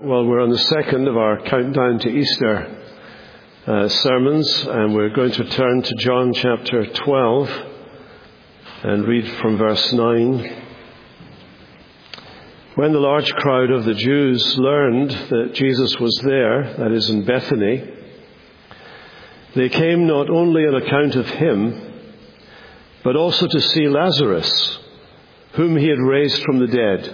Well, we're on the second of our countdown to Easter sermons, and we're going to turn to John chapter 12 and read from verse 9. When the large crowd of the Jews learned that Jesus was there, that is in Bethany, they came not only on account of him, but also to see Lazarus, whom he had raised from the dead.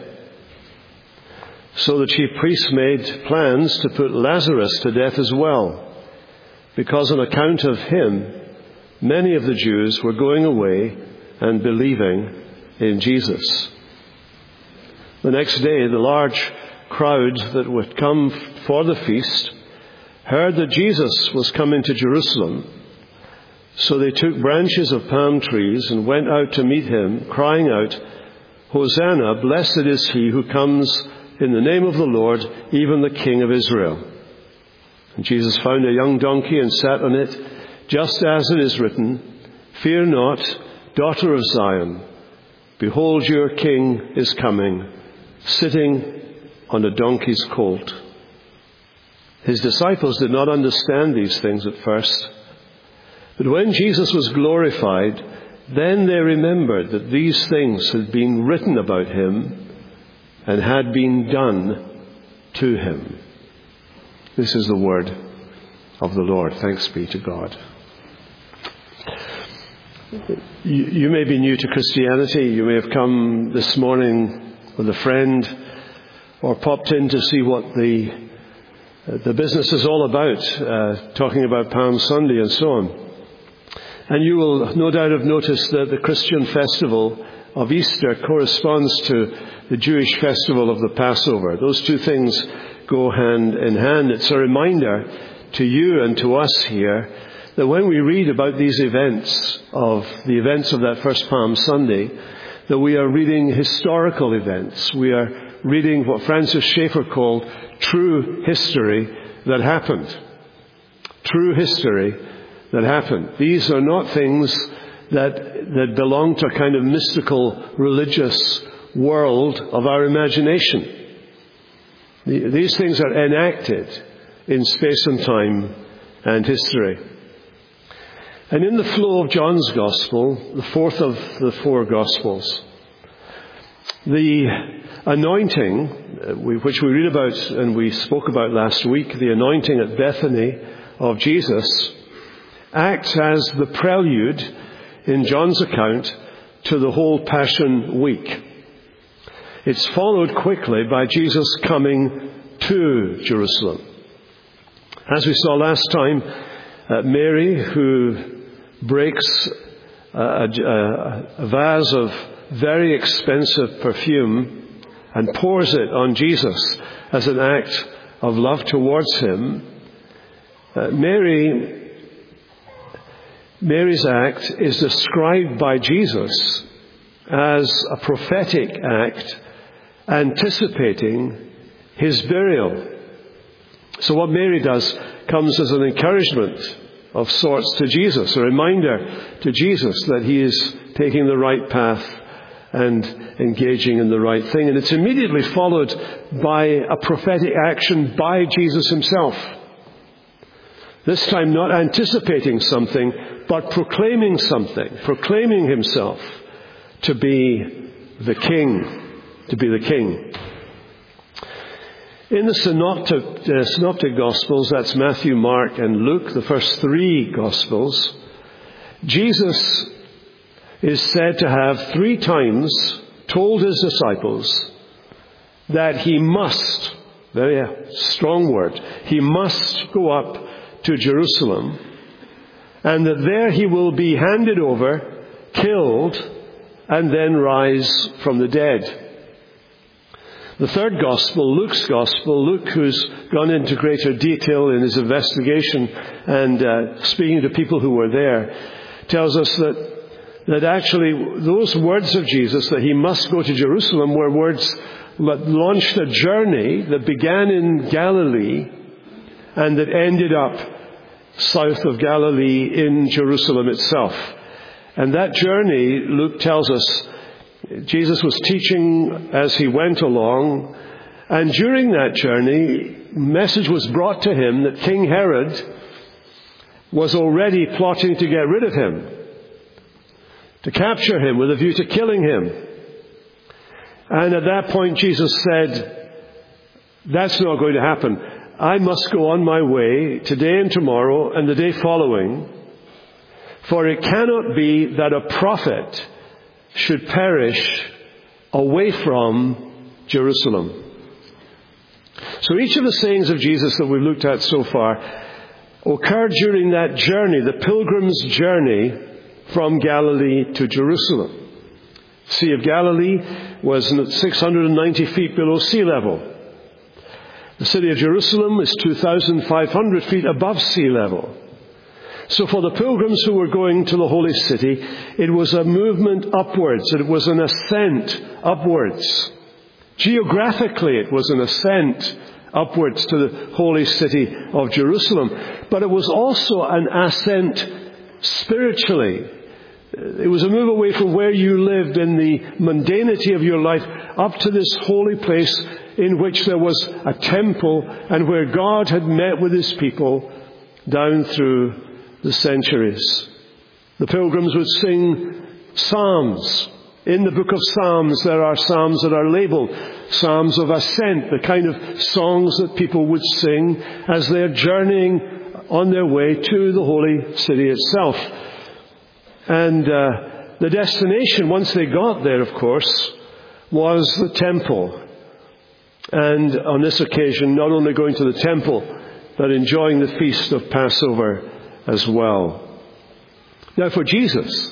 So the chief priests made plans to put Lazarus to death as well, because on account of him, many of the Jews were going away and believing in Jesus. The next day, the large crowd that would come for the feast heard that Jesus was coming to Jerusalem. So they took branches of palm trees and went out to meet him, crying out, "Hosanna, blessed is he who comes in the name of the Lord, even the King of Israel." And Jesus found a young donkey and sat on it, just as it is written, "Fear not, daughter of Zion. Behold, your king is coming, sitting on a donkey's colt." His disciples did not understand these things at first. But when Jesus was glorified, then they remembered that these things had been written about him and had been done to him. This is the word of the Lord. Thanks be to God. You may be new to Christianity. You may have come this morning with a friend or popped in to see what the business is all about, talking about Palm Sunday and so on. And you will no doubt have noticed that the Christian festival of Easter corresponds to the Jewish festival of the Passover. Those two things go hand in hand. It's a reminder to you and to us here that when we read about these events of that first Palm Sunday, that we are reading historical events. We are reading what Francis Schaeffer called true history that happened. True history that happened. These are not things that belong to a kind of mystical religious world of our imagination. These things are enacted in space and time and history. And in the flow of John's Gospel, the fourth of the four Gospels, the anointing, which we read about and we spoke about last week, the anointing at Bethany of Jesus, acts as the prelude in John's account to the whole Passion Week. It's followed quickly by Jesus coming to Jerusalem. As we saw last time, Mary, who breaks a vase of very expensive perfume and pours it on Jesus as an act of love towards him, Mary's act is described by Jesus as a prophetic act anticipating his burial. So what Mary does comes as an encouragement of sorts to Jesus, a reminder to Jesus that he is taking the right path and engaging in the right thing. And it's immediately followed by a prophetic action by Jesus himself. This time not anticipating something, but proclaiming something, proclaiming himself to be the king, to be the king. In the synoptic Gospels, that's Matthew, Mark, and Luke, the first three Gospels, Jesus is said to have 3 times told his disciples that he must, very strong word, he must go up to Jerusalem, and that there he will be handed over, killed, and then rise from the dead. The third Gospel, Luke's Gospel, Luke, who's gone into greater detail in his investigation and speaking to people who were there, tells us that actually those words of Jesus, that he must go to Jerusalem, were words that launched a journey that began in Galilee and that ended up south of Galilee in Jerusalem itself. And that journey, Luke tells us, Jesus was teaching as he went along, And during that journey, message was brought to him that King Herod was already plotting to get rid of him, to capture him with a view to killing him. And at that point, Jesus said, that's not going to happen. I must go on my way today and tomorrow and the day following, for it cannot be that a prophet should perish away from Jerusalem. So each of the sayings of Jesus that we've looked at so far occurred during that journey, the pilgrim's journey from Galilee to Jerusalem. The Sea of Galilee was 690 feet below sea level. The city of Jerusalem is 2,500 feet above sea level. So for the pilgrims who were going to the holy city, it was a movement upwards. It was an ascent upwards. Geographically, it was an ascent upwards to the holy city of Jerusalem. But it was also an ascent spiritually. It was a move away from where you lived in the mundanity of your life up to this holy place in which there was a temple and where God had met with his people down through the centuries. The pilgrims would sing psalms. In the book of Psalms, there are psalms that are labeled psalms of ascent, the kind of songs that people would sing as they're journeying on their way to the holy city itself. And the destination, once they got there, of course, was the temple. And on this occasion, not only going to the temple, but enjoying the feast of Passover as well. Now for Jesus,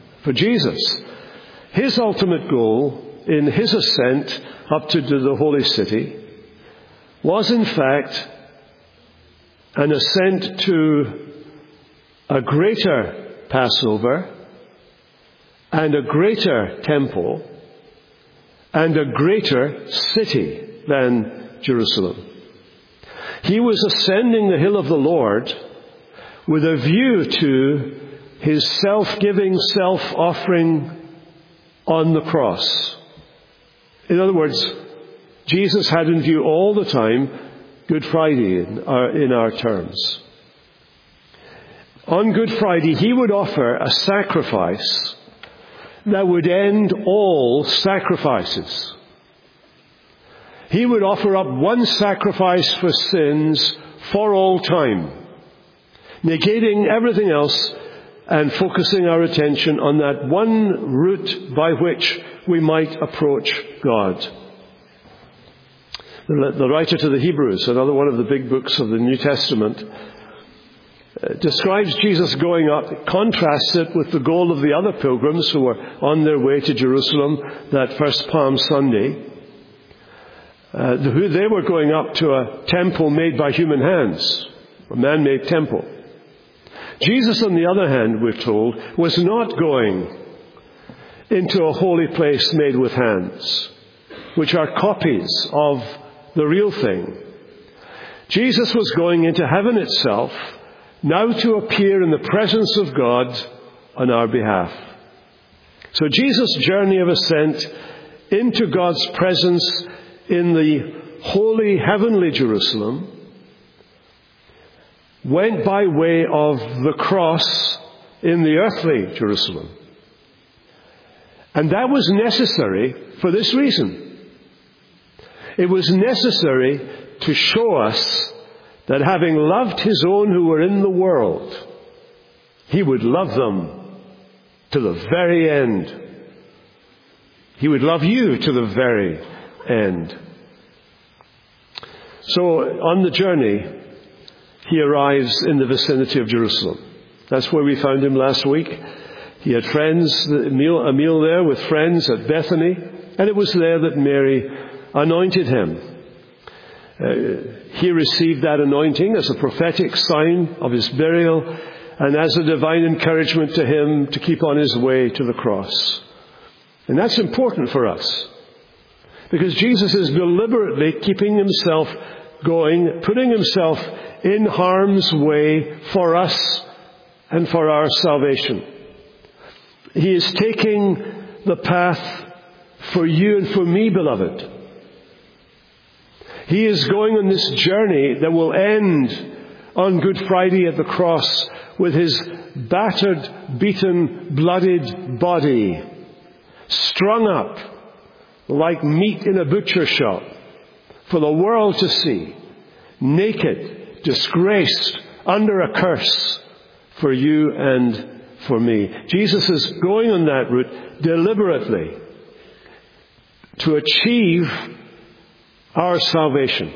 his ultimate goal in his ascent up to the holy city was in fact an ascent to a greater Passover and a greater temple and a greater city than Jerusalem. He was ascending the hill of the Lord with a view to his self-giving, self-offering on the cross. In other words, Jesus had in view all the time Good Friday in our terms. On Good Friday, he would offer a sacrifice that would end all sacrifices. He would offer up one sacrifice for sins for all time, negating everything else and focusing our attention on that one route by which we might approach God. The writer to the Hebrews, another one of the big books of the New Testament, describes Jesus going up, contrasts it with the goal of the other pilgrims who were on their way to Jerusalem that first Palm Sunday. They were going up to a temple made by human hands, a man-made temple. Jesus, on the other hand, we're told, was not going into a holy place made with hands, which are copies of the real thing. Jesus was going into heaven itself, now to appear in the presence of God on our behalf. So Jesus' journey of ascent into God's presence in the holy heavenly Jerusalem went by way of the cross in the earthly Jerusalem. And that was necessary for this reason. It was necessary to show us that having loved his own who were in the world, he would love them to the very end. He would love you to the very end. So on the journey, he arrives in the vicinity of Jerusalem. That's where we found him last week. He had friends, a meal there with friends at Bethany, and it was there that Mary anointed him. He received that anointing as a prophetic sign of his burial and as a divine encouragement to him to keep on his way to the cross. And that's important for us, because Jesus is deliberately keeping himself going, putting himself in harm's way for us and for our salvation. He is taking the path for you and for me, beloved. He is going on this journey that will end on Good Friday at the cross with his battered, beaten, bloodied body strung up like meat in a butcher shop for the world to see, naked, disgraced, under a curse for you and for me. Jesus is going on that route deliberately to achieve our salvation.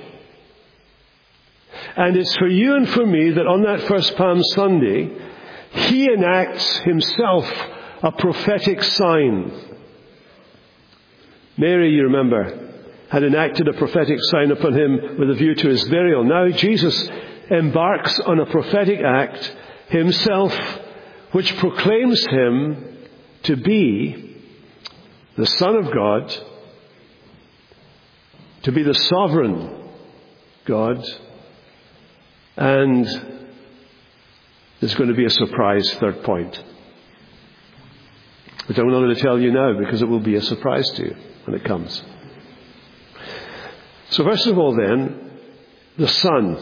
And it's for you and for me that on that first Palm Sunday, he enacts himself a prophetic sign. Mary, you remember, had enacted a prophetic sign upon him with a view to his burial. Now Jesus embarks on a prophetic act himself, which proclaims him to be the Son of God, to be the sovereign God, and there's going to be a surprise third point, which I'm not going to tell you now because it will be a surprise to you when it comes. So first of all then, the Son.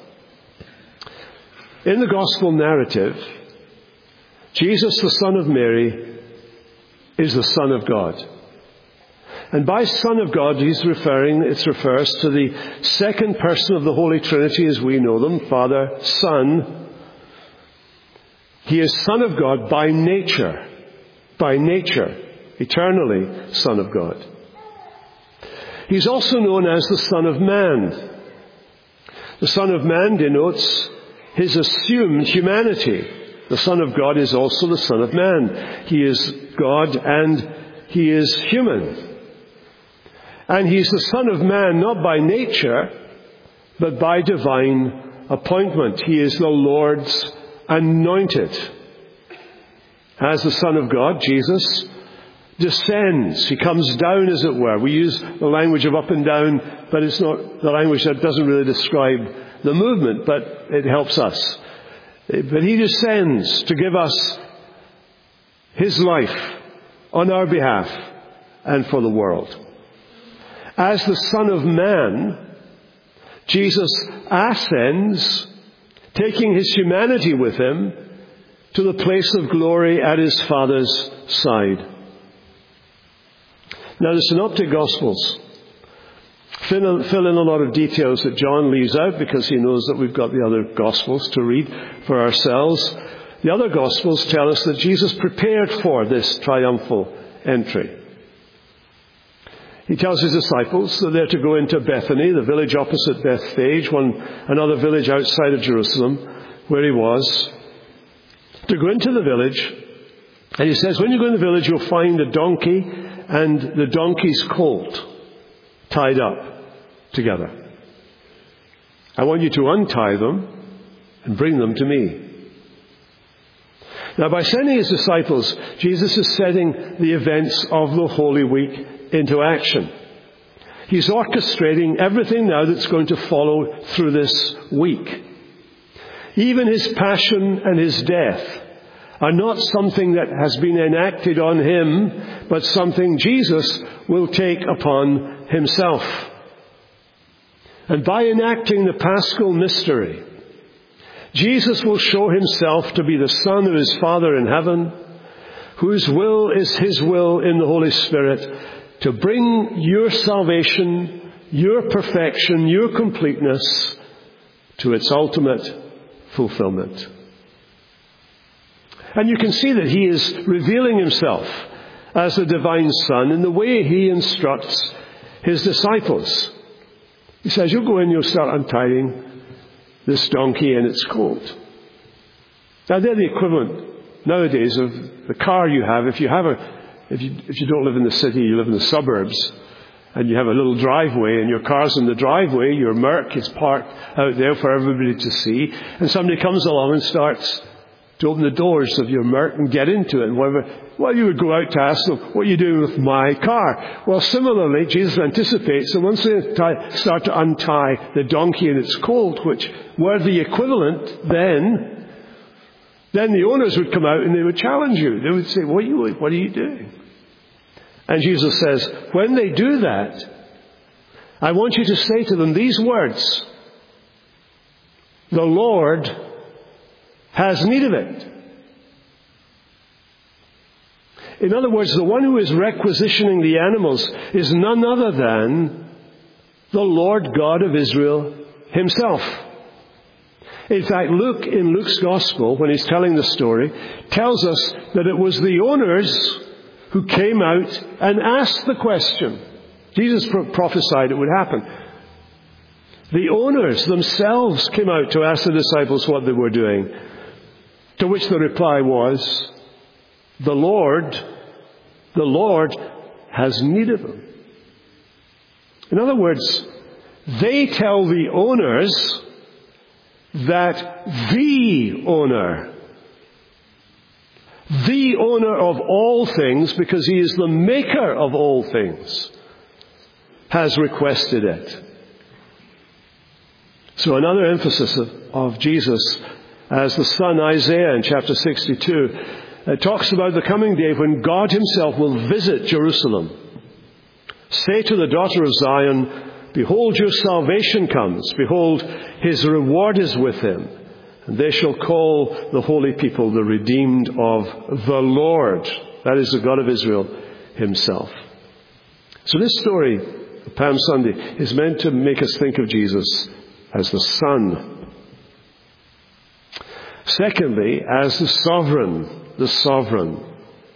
In the Gospel narrative, Jesus, the Son of Mary, is the Son of God. And by Son of God, it refers to the second person of the Holy Trinity as we know them, Father, Son. He is Son of God by nature, eternally Son of God. He's also known as the Son of Man. The Son of Man denotes his assumed humanity. The Son of God is also the Son of Man. He is God and he is human. And he's the Son of Man not by nature, but by divine appointment. He is the Lord's anointed. As the Son of God, Jesus descends. He comes down, as it were. We use the language of up and down, but it's not the language that doesn't really describe the movement, but it helps us. But he descends to give us his life on our behalf and for the world. As the Son of Man, Jesus ascends, taking his humanity with him to the place of glory at his Father's side. Now, the Synoptic Gospels fill in a lot of details that John leaves out because he knows that we've got the other Gospels to read for ourselves. The other Gospels tell us that Jesus prepared for this triumphal entry. He tells his disciples that they're to go into Bethany, the village opposite Bethphage, another village outside of Jerusalem, where he was, to go into the village. And he says, when you go in the village, you'll find a donkey and the donkey's colt tied up together. I want you to untie them and bring them to me. Now, by sending his disciples, Jesus is setting the events of the Holy Week into action. He's orchestrating everything now that's going to follow through this week. Even his passion and his death are not something that has been enacted on him, but something Jesus will take upon himself. And by enacting the Paschal mystery, Jesus will show himself to be the Son of his Father in heaven, whose will is his will in the Holy Spirit, to bring your salvation, your perfection, your completeness to its ultimate fulfillment. And you can see that he is revealing himself as the divine Son in the way he instructs his disciples. He says, you'll go in, you'll start untying this donkey and its colt. Now they're the equivalent nowadays of the car you have. If you don't live in the city, you live in the suburbs, and you have a little driveway, and your car's in the driveway, your Merc is parked out there for everybody to see, and somebody comes along and starts to open the doors of your Merc and get into it. And well, you would go out to ask them, what are you doing with my car? Well, similarly, Jesus anticipates that once they start to untie the donkey and its colt, which were the equivalent then the owners would come out and they would challenge you. They would say, what are you doing? And Jesus says, when they do that, I want you to say to them these words: the Lord has need of it. In other words, the one who is requisitioning the animals is none other than the Lord God of Israel himself. In fact, Luke, in Luke's Gospel, when he's telling the story, tells us that it was the owners who came out and asked the question. Jesus prophesied it would happen. The owners themselves came out to ask the disciples what they were doing, to which the reply was, the Lord has need of them. In other words, they tell the owners that the owner of all things, because he is the maker of all things, has requested it. So another emphasis of Jesus as the son. Isaiah in chapter 62 talks about the coming day when God himself will visit Jerusalem. Say to the daughter of Zion, behold, your salvation comes. Behold, his reward is with him. And they shall call the holy people the redeemed of the Lord. That is the God of Israel himself. So this story of Palm Sunday is meant to make us think of Jesus as the Son. Secondly, as the sovereign. The sovereign.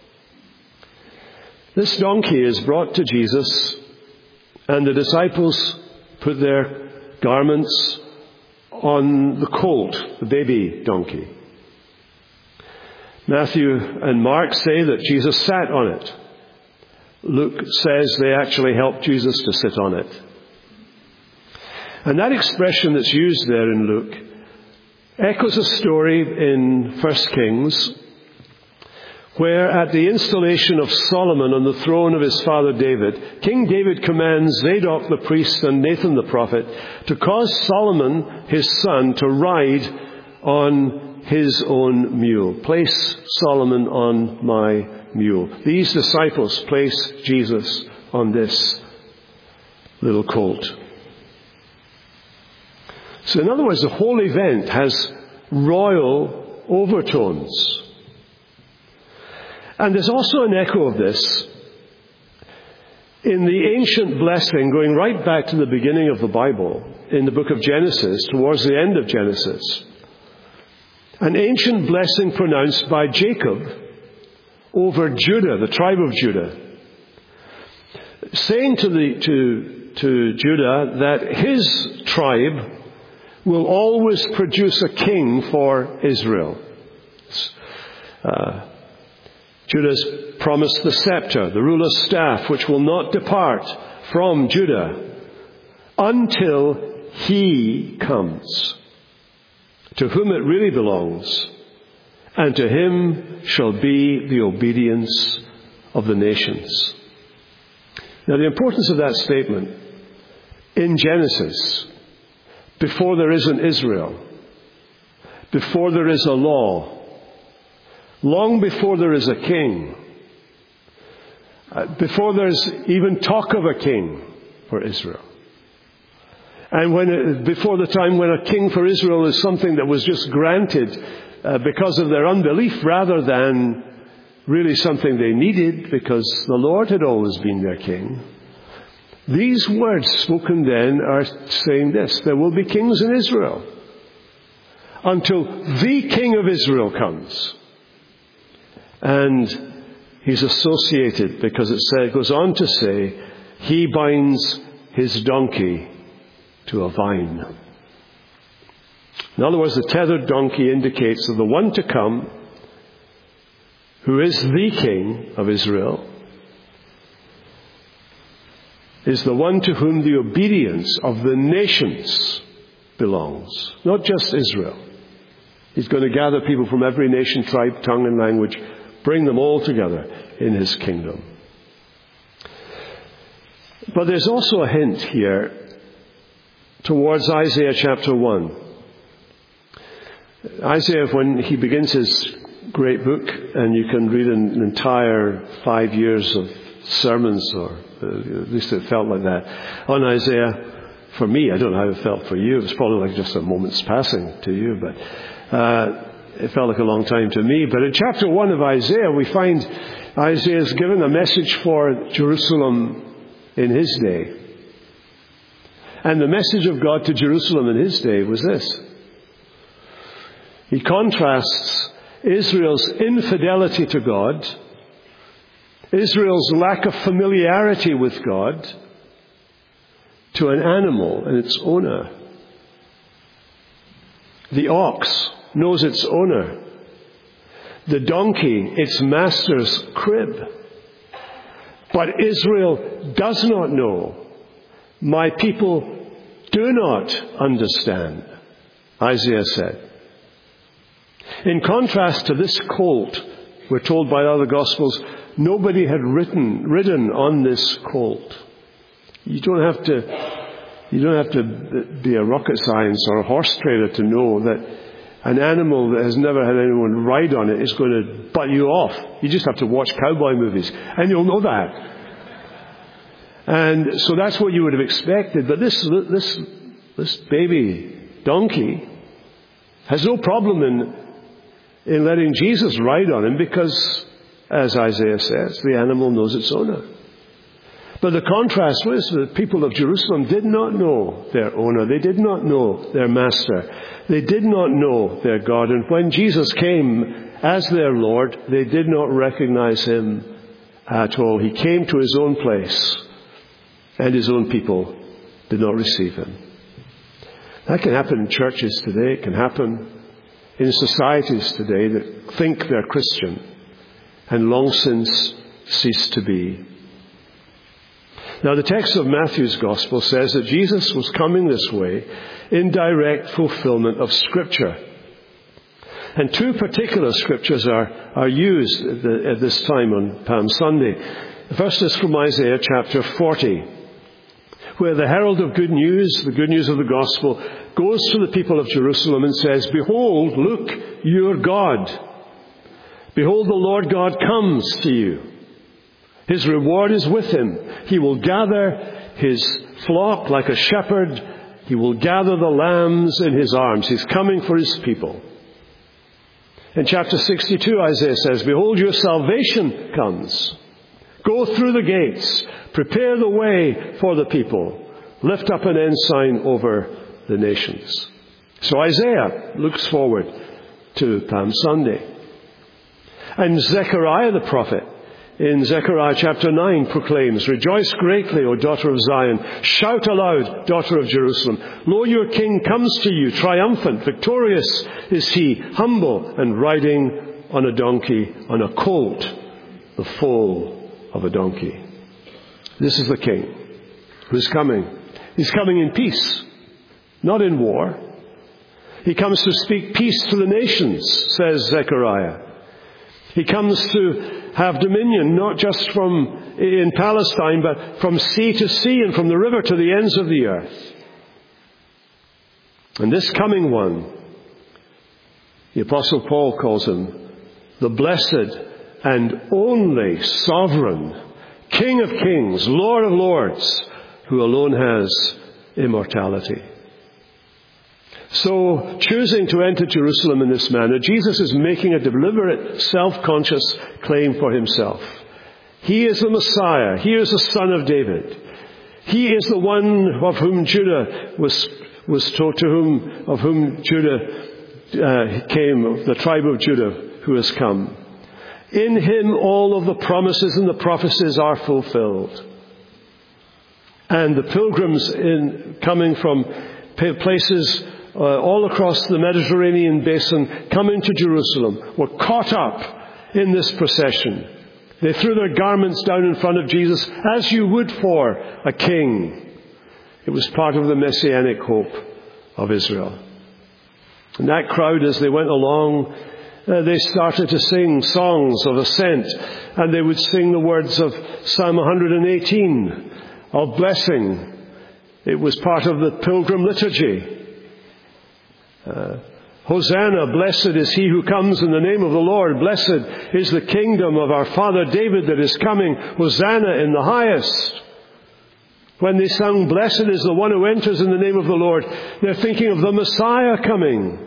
This donkey is brought to Jesus, and the disciples put their garments on the colt, the baby donkey. Matthew and Mark say that Jesus sat on it. Luke says they actually helped Jesus to sit on it. And that expression that's used there in Luke echoes a story in 1 Kings, where at the installation of Solomon on the throne of his father David, King David commands Zadok the priest and Nathan the prophet to cause Solomon, his son, to ride on his own mule. Place Solomon on my mule. These disciples place Jesus on this little colt. So in other words, the whole event has royal overtones. And there's also an echo of this in the ancient blessing going right back to the beginning of the Bible, in the book of Genesis, towards the end of Genesis. An ancient blessing pronounced by Jacob over Judah, the tribe of Judah, saying to Judah that his tribe will always produce a king for Israel. Judah's promised the scepter, the ruler's staff, which will not depart from Judah until he comes, to whom it really belongs, and to him shall be the obedience of the nations. Now, the importance of that statement in Genesis, before there is an Israel, before there is a law, long before there is a king, before there's even talk of a king for Israel, and before the time when a king for Israel is something that was just granted because of their unbelief rather than really something they needed because the Lord had always been their king. These words spoken then are saying this: there will be kings in Israel until the King of Israel comes. And he's associated, because it goes on to say, he binds his donkey to a vine. In other words, the tethered donkey indicates that the one to come, who is the King of Israel, is the one to whom the obedience of the nations belongs. Not just Israel. He's going to gather people from every nation, tribe, tongue, and language, bring them all together in his kingdom. But there's also a hint here towards Isaiah chapter 1. Isaiah, when he begins his great book, and you can read an entire 5 years of sermons, or at least it felt like that, on Isaiah. For me, I don't know how it felt for you. It was probably like just a moment's passing to you, but it felt like a long time to me. But in chapter 1 of Isaiah, we find Isaiah's given a message for Jerusalem in his day. And the message of God to Jerusalem in his day was this. He contrasts Israel's infidelity to God, Israel's lack of familiarity with God, to an animal and its owner. The ox knows its owner. The donkey, its master's crib. But Israel does not know. My people do not understand, Isaiah said. In contrast to this colt, we're told by other Gospels, nobody had ridden on this colt. You don't have to be a rocket science or a horse trader to know that an animal that has never had anyone ride on it is going to butt you off. You just have to watch cowboy movies, and you'll know that. And so that's what you would have expected. But this baby donkey has no problem in letting Jesus ride on him because, as Isaiah says, the animal knows its owner. But the contrast was the people of Jerusalem did not know their owner. They did not know their master. They did not know their God. And when Jesus came as their Lord, they did not recognize him at all. He came to his own place, and his own people did not receive him. That can happen in churches today. It can happen in societies today that think they're Christian and long since ceased to be. Now, the text of Matthew's Gospel says that Jesus was coming this way in direct fulfillment of Scripture. And two particular Scriptures are used at this time on Palm Sunday. The first is from Isaiah chapter 40, where the herald of good news, the good news of the Gospel, goes to the people of Jerusalem and says, "Behold, look, your God. Behold, the Lord God comes to you. His reward is with him. He will gather his flock like a shepherd. He will gather the lambs in his arms." He's coming for his people. In chapter 62, Isaiah says, "Behold, your salvation comes. Go through the gates. Prepare the way for the people. Lift up an ensign over the nations." So Isaiah looks forward to Palm Sunday. And Zechariah the prophet, in Zechariah chapter 9, proclaims, "Rejoice greatly, O daughter of Zion. Shout aloud, daughter of Jerusalem. Lo, your king comes to you, triumphant. Victorious is he, humble, and riding on a donkey, on a colt, the foal of a donkey." This is the king who's coming. He's coming in peace, not in war. He comes to speak peace to the nations, says Zechariah. He comes to have dominion, not just in Palestine, but from sea to sea and from the river to the ends of the earth. And this coming one, the Apostle Paul calls him the blessed and only sovereign, King of kings, Lord of lords, who alone has immortality. So, choosing to enter Jerusalem in this manner, Jesus is making a deliberate, self-conscious claim for himself. He is the Messiah. He is the Son of David. He is the one of whom Judah was told, of whom Judah came, the tribe of Judah who has come. In him all of the promises and the prophecies are fulfilled. And the pilgrims coming from places all across the Mediterranean basin coming to Jerusalem were caught up in this procession. They threw their garments down in front of Jesus as you would for a king. It was part of the messianic hope of Israel. And that crowd, as they went along, they started to sing songs of ascent, and they would sing the words of Psalm 118 of blessing. It was part of the pilgrim liturgy. Hosanna, blessed is he who comes in the name of the Lord. Blessed is the kingdom of our father David that is coming. Hosanna in the highest. When they sung, blessed is the one who enters in the name of the Lord, they're thinking of the Messiah coming.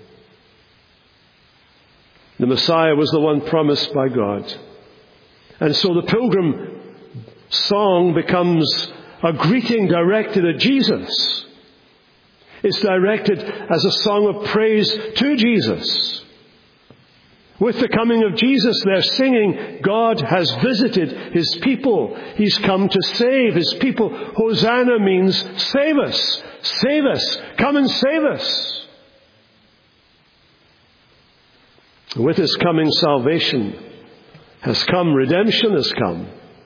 The Messiah was the one promised by God. And so the pilgrim song becomes a greeting directed at Jesus. It's directed as a song of praise to Jesus. With the coming of Jesus, they're singing, God has visited his people. He's come to save his people. Hosanna means save us, save us, come and save us. With his coming, salvation has come, redemption has come.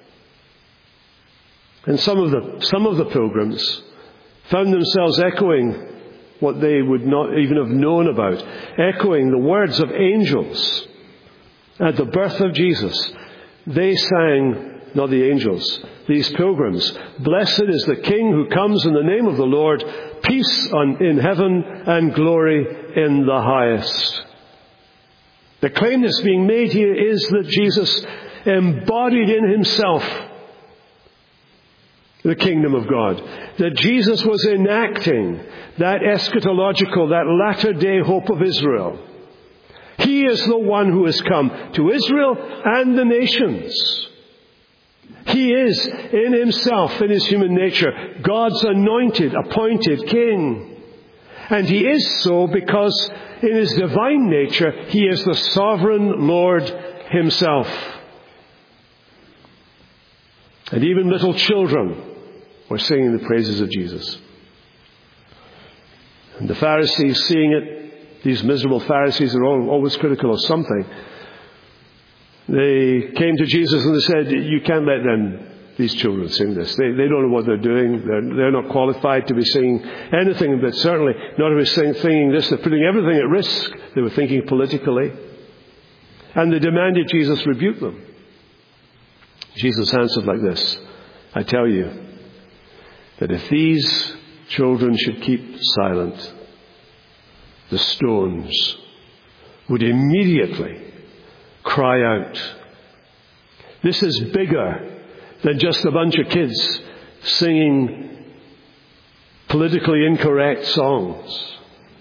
And some of the pilgrims found themselves echoing what they would not even have known about, echoing the words of angels at the birth of Jesus. They sang, not the angels, these pilgrims, blessed is the King who comes in the name of the Lord, peace in heaven and glory in the highest. The claim that's being made here is that Jesus embodied in himself the kingdom of God. That Jesus was enacting that eschatological, that latter-day hope of Israel. He is the one who has come to Israel and the nations. He is in himself, in his human nature, God's anointed, appointed king. And he is so because in his divine nature, he is the sovereign Lord himself. And even little children were singing the praises of Jesus. And the Pharisees, seeing it, these miserable Pharisees are always critical of something. They came to Jesus and they said, you can't let these children sing this. They don't know what they're doing. They're not qualified to be singing anything, but certainly not to be singing this. They're putting everything at risk. They were thinking politically. And they demanded Jesus rebuke them. Jesus answered like this, I tell you, that if these children should keep silent, the stones would immediately cry out. This is bigger than just a bunch of kids singing politically incorrect songs.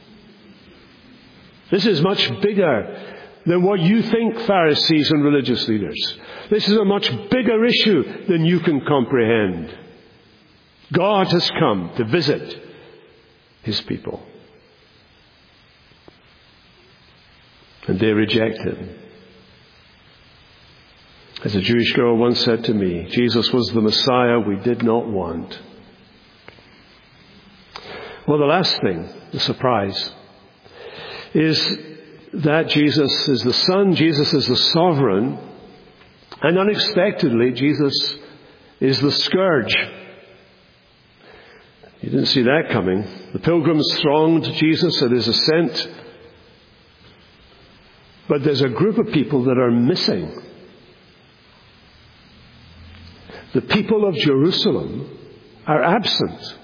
This is much bigger than what you think, Pharisees and religious leaders. This is a much bigger issue than you can comprehend. God has come to visit his people. And they reject him. As a Jewish girl once said to me, Jesus was the Messiah we did not want. Well, the last thing, the surprise, is that Jesus is the Son, Jesus is the sovereign, and unexpectedly, Jesus is the scourge. You didn't see that coming. The pilgrims thronged Jesus at his ascent. But there's a group of people that are missing. The people of Jerusalem are absent.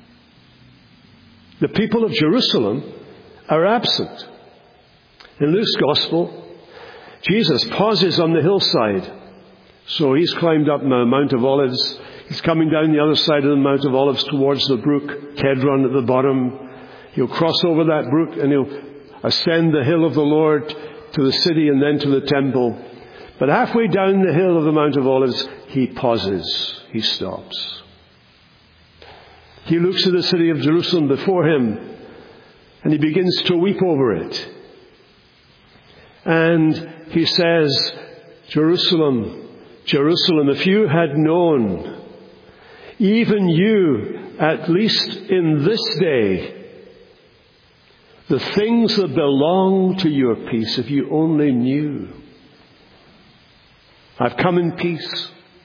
The people of Jerusalem are absent. In Luke's Gospel, Jesus pauses on the hillside. So he's climbed up the Mount of Olives. He's coming down the other side of the Mount of Olives towards the brook Kedron at the bottom. He'll cross over that brook and he'll ascend the hill of the Lord to the city and then to the temple. But halfway down the hill of the Mount of Olives, he pauses. He stops. He looks at the city of Jerusalem before him and he begins to weep over it. And he says, Jerusalem, Jerusalem, if you had known, even you, at least in this day, the things that belong to your peace, if you only knew. I've come in peace.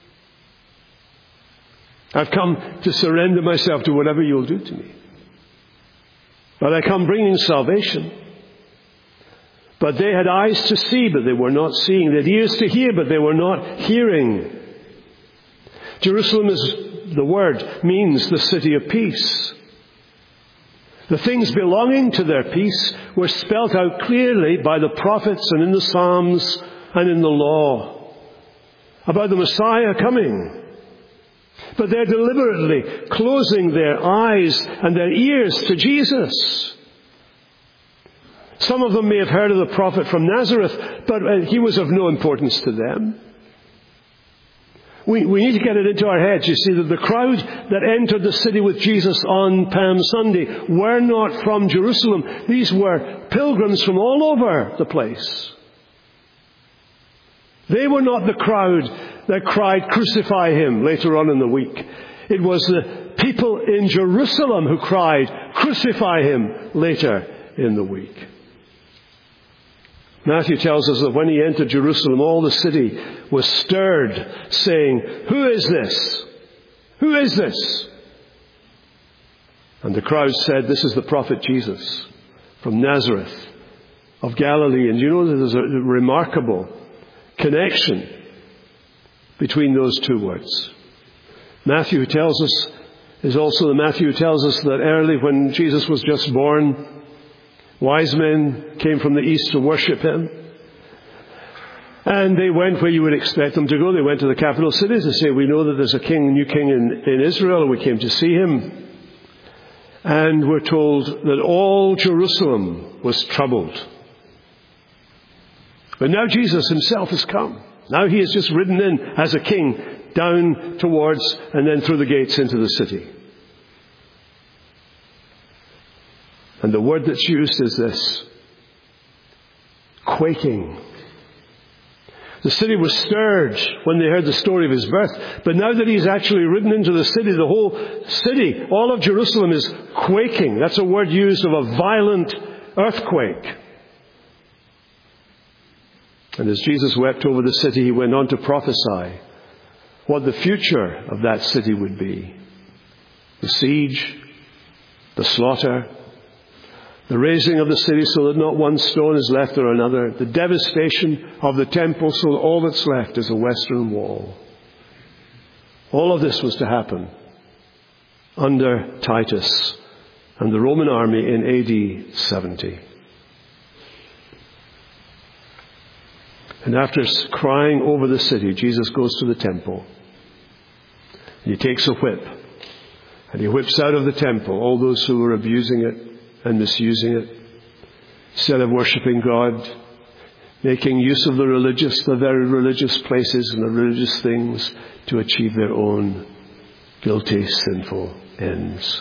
I've come to surrender myself to whatever you'll do to me. But I come bringing salvation. But they had eyes to see, but they were not seeing. They had ears to hear, but they were not hearing. Jerusalem is, the word means the city of peace. The things belonging to their peace were spelt out clearly by the prophets and in the Psalms and in the law about the Messiah coming. But they're deliberately closing their eyes and their ears to Jesus. Some of them may have heard of the prophet from Nazareth, but he was of no importance to them. We need to get it into our heads, you see, that the crowd that entered the city with Jesus on Palm Sunday were not from Jerusalem. These were pilgrims from all over the place. They were not the crowd that cried, "Crucify him," later on in the week. It was the people in Jerusalem who cried, "Crucify him," later in the week. Matthew tells us that when he entered Jerusalem, all the city was stirred, saying, "Who is this? Who is this?" And the crowd said, "This is the prophet Jesus from Nazareth of Galilee." And you know that there's a remarkable connection between those two words. Matthew tells us, is also the Matthew who tells us that early when Jesus was just born, wise men came from the east to worship him. And they went where you would expect them to go. They went to the capital city to say, "We know that there's a new king in Israel, and we came to see him." And we're told that all Jerusalem was troubled. But now Jesus himself has come. Now he has just ridden in as a king down towards and then through the gates into the city. And the word that's used is this: quaking. The city was stirred when they heard the story of his birth. But now that he's actually ridden into the city, the whole city, all of Jerusalem, is quaking. That's a word used of a violent earthquake. And as Jesus wept over the city, he went on to prophesy what the future of that city would be. The siege, the slaughter, the razing of the city so that not one stone is left or another, the devastation of the temple so that all that's left is a western wall. All of this was to happen under Titus and the Roman army in AD 70. And after crying over the city, Jesus goes to the temple. He takes a whip and he whips out of the temple all those who were abusing it and misusing it, instead of worshipping God, making use of the very religious places and the religious things to achieve their own guilty, sinful ends.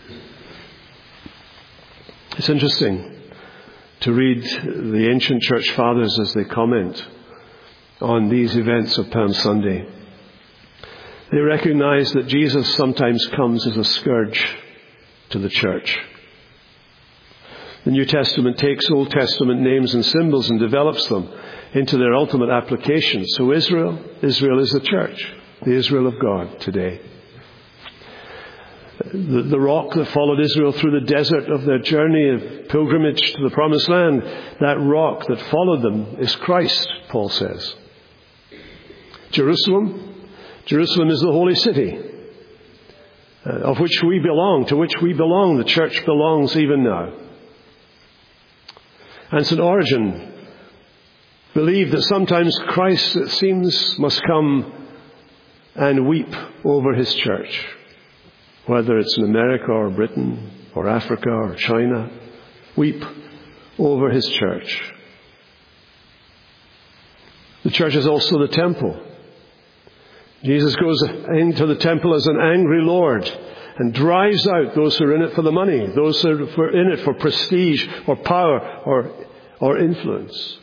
It's interesting to read the ancient church fathers as they comment on these events of Palm Sunday. They recognize that Jesus sometimes comes as a scourge to the church. The New Testament takes Old Testament names and symbols and develops them into their ultimate application. So Israel is the church, the Israel of God today. The rock that followed Israel through the desert of their journey of pilgrimage to the Promised Land, that rock that followed them is Christ, Paul says. Jerusalem is the holy city of which we belong, to which we belong. The church belongs even now. And St. Origen believed that sometimes Christ, it seems, must come and weep over his church, whether it's in America or Britain or Africa or China, weep over his church. The church is also the temple. Jesus goes into the temple as an angry Lord and drives out those who are in it for the money, those who are in it for prestige or power or influence.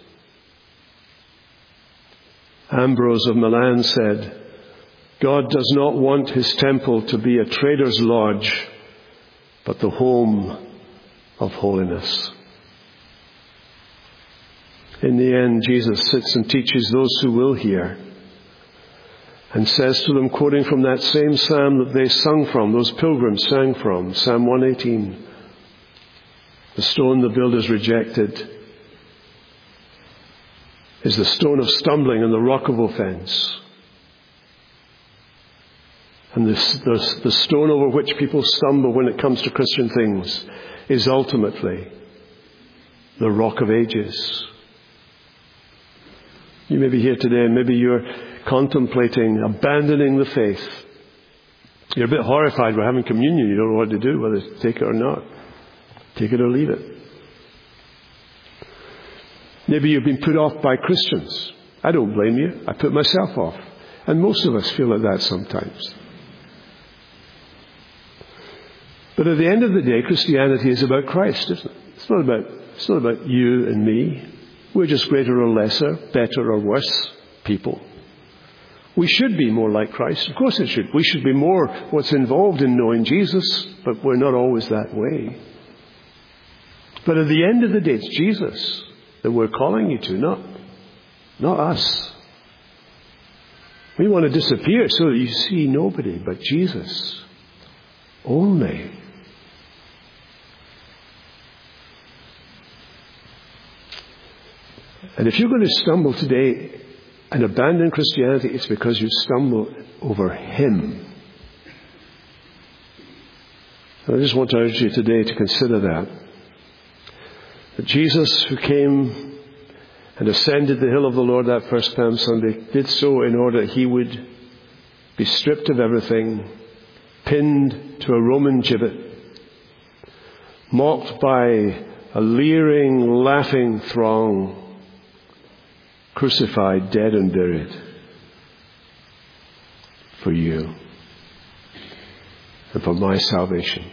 Ambrose of Milan said, God does not want his temple to be a trader's lodge, but the home of holiness. In the end, Jesus sits and teaches those who will hear, and says to them, quoting from that same psalm that they sung from, those pilgrims sang from, Psalm 118, the stone the builders rejected is the stone of stumbling and the rock of offense. And the stone over which people stumble when it comes to Christian things is ultimately the Rock of Ages. You may be here today and maybe you're contemplating abandoning the faith. You're a bit horrified we're having communion. You don't know what to do, whether to take it or not. Take it or leave it. Maybe you've been put off by Christians. I don't blame you. I put myself off. And most of us feel like that sometimes. But at the end of the day, Christianity is about Christ, isn't it? It's not about you and me. We're just greater or lesser, better or worse people. We should be more like Christ. Of course it should. We should be more what's involved in knowing Jesus, but we're not always that way. But at the end of the day, it's Jesus that we're calling you to, not us. We want to disappear so that you see nobody but Jesus only. And if you're going to stumble today and abandon Christianity, it's because you stumbled over Him. And I just want to urge you today to consider that Jesus, who came and ascended the hill of the Lord that first Palm Sunday, did so in order that He would be stripped of everything, pinned to a Roman gibbet, mocked by a leering, laughing throng, crucified, dead and buried for you and for my salvation.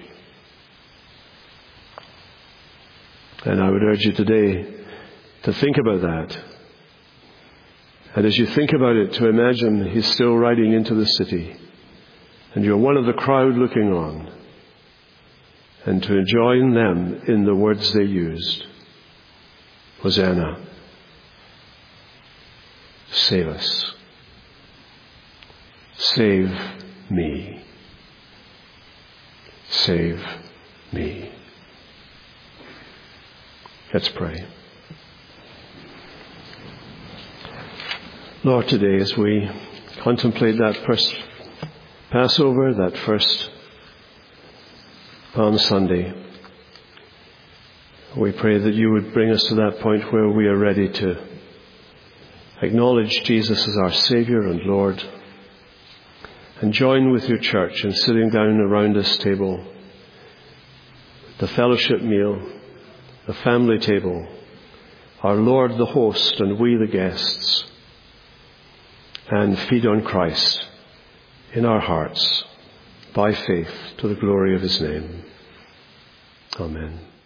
And I would urge you today to think about that. And as you think about it, to imagine He's still riding into the city and you're one of the crowd looking on, and to join them in the words they used. Hosanna. Save us. Save me. Save me. Let's pray. Lord, today as we contemplate that first Passover, that first Palm Sunday, we pray that you would bring us to that point where we are ready to acknowledge Jesus as our Savior and Lord, and join with your church in sitting down around this table, the fellowship meal, the family table, our Lord the host and we the guests, and feed on Christ in our hearts by faith to the glory of His name. Amen.